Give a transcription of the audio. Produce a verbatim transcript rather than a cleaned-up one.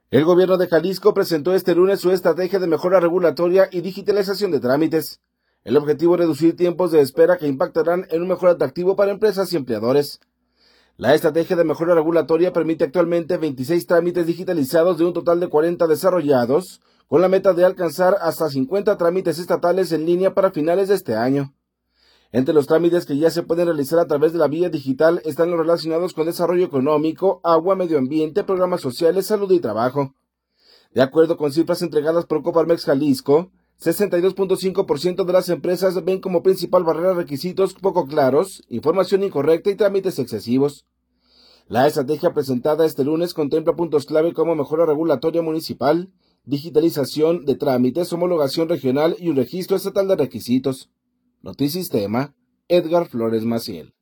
El gobierno de Jalisco presentó este lunes su estrategia de mejora regulatoria y digitalización de trámites. El objetivo es reducir tiempos de espera que impactarán en un mejor atractivo para empresas y empleadores. La estrategia de mejora regulatoria permite actualmente veintiséis trámites digitalizados de un total de cuarenta desarrollados, con la meta de alcanzar hasta cincuenta trámites estatales en línea para finales de este año. Entre los trámites que ya se pueden realizar a través de la vía digital están los relacionados con desarrollo económico, agua, medio ambiente, programas sociales, salud y trabajo. De acuerdo con cifras entregadas por Coparmex Jalisco, sesenta y dos punto cinco por ciento de las empresas ven como principal barrera requisitos poco claros, información incorrecta y trámites excesivos. La estrategia presentada este lunes contempla puntos clave como mejora regulatoria municipal, digitalización de trámites, homologación regional y un registro estatal de requisitos. Notisistema, Edgar Flores Maciel.